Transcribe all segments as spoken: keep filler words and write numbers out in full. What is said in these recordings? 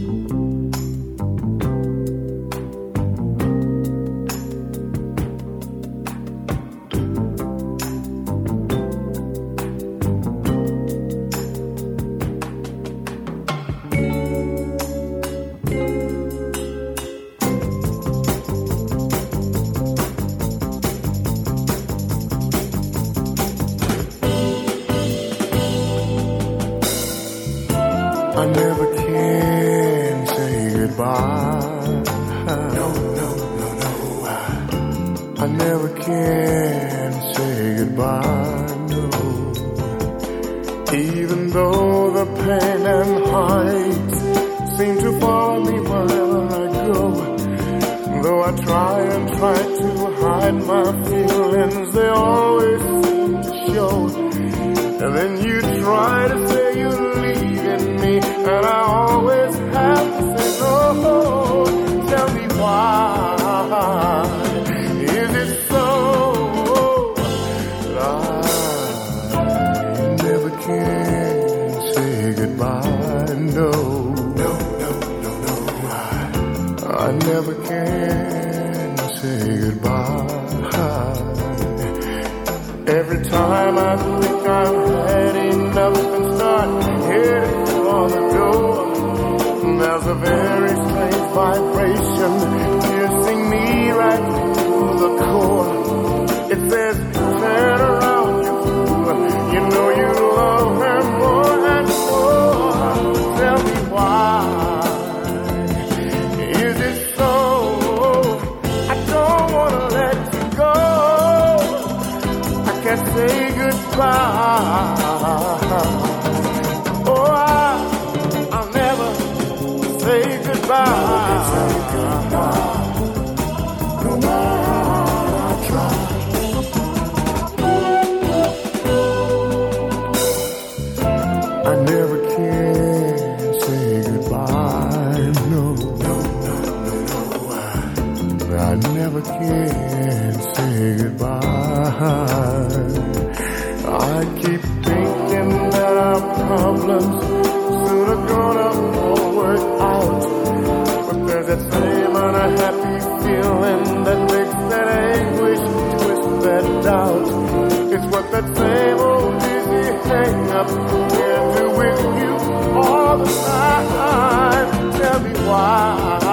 I never can say goodbye. No, no, no, no. I never can say goodbye, no. Even though the pain and heartache seem to follow me wherever I go, though I try and try to hide my feelings, they always seem to show. And then you try to say you're leaving me, and I always have to say no. Tell me why is it so that I never can say goodbye? No, no, no, no, no. I, I never can say goodbye. Every time I think I've had enough and start heading for the door, there's a very strange vibration piercing me right through the core. It says, turn around, you fool. You know you love her more and more. Tell me why is it so? I don't want to let you go. I can't say goodbye. Oh, I, I'll never say goodbye. Say goodbye. No matter I try. I never can say goodbye. No, no, no, no, no. I, I never can say goodbye. I keep thinking that our problems soon are gonna all work out, but there's that same unhappy feeling that makes that anguish twist that doubt. It's what that same old dizzy hang-up can do with you all the time. Tell me why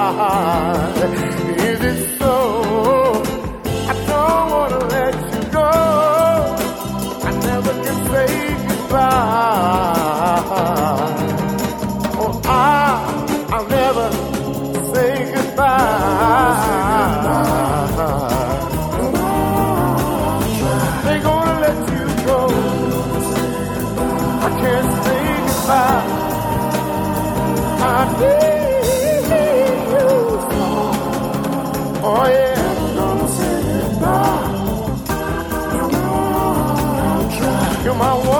is it so? I don't wanna let you go. I never can say goodbye. Oh, I, I'll never say goodbye. They're gonna let you go. I can't say goodbye. I need you so. Oh yeah, I'm gonna say goodbye. You're my one.